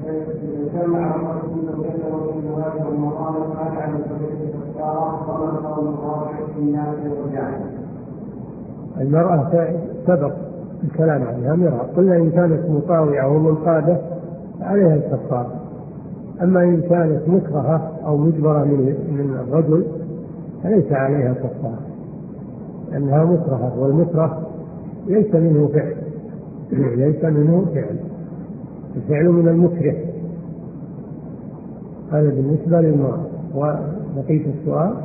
جمع رسول الله وفي رواية رمضان قال عن الفقه الكفارة ومن قول الرابع في الناس والجاهل. المرأة سبق الكلام عنها مرأة، قلنا إن كانت مطاوعة ومنقادة عليها الكفارة، أما إن كانت مكرهة أو مجبرة من الرجل فليس عليها كفارة، لأنها مكرهة، والمكره ليس منه فعل، ليس منه فعل، الفعل من المكره. هذا بالنسبة للمرأة. وبقية السؤال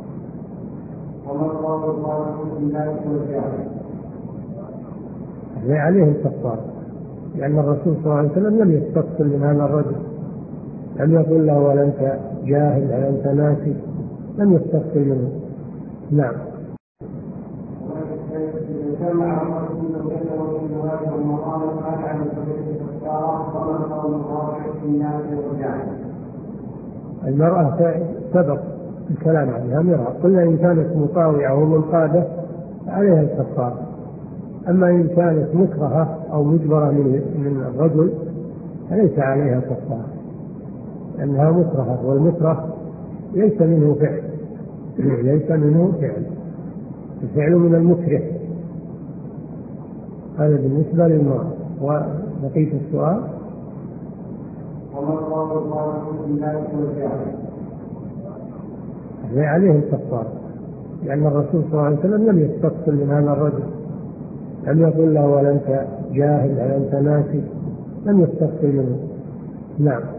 عليه الكفارة، لأن الرسول صلى الله عليه وسلم لم يستفصل من هذا الرجل، لم يقل له ولا أنت جاهل ولا أنت ناسي، لم يستفصل منه. نعم. المرأة سبق الكلام عنها مرأة، قلنا إن كانت مطاوعة ومنقادة عليها الكفارة، أما إن كانت مكرهة أو مجبرة من الرجل فليس عليها كفارة، لأنها مكرهة، والمكره ليس منه فعل، ليس منه فعل، الفعل من المكره. هذا بالنسبة للمرأة. وبقية السؤال عليه الكفارة، لأن الرسول صلى الله عليه وسلم لم يستفصل من هذا الرجل، لم يقل له ولا أنت جاهل ولا أنت ناسي، لم يستفصل منه. نعم.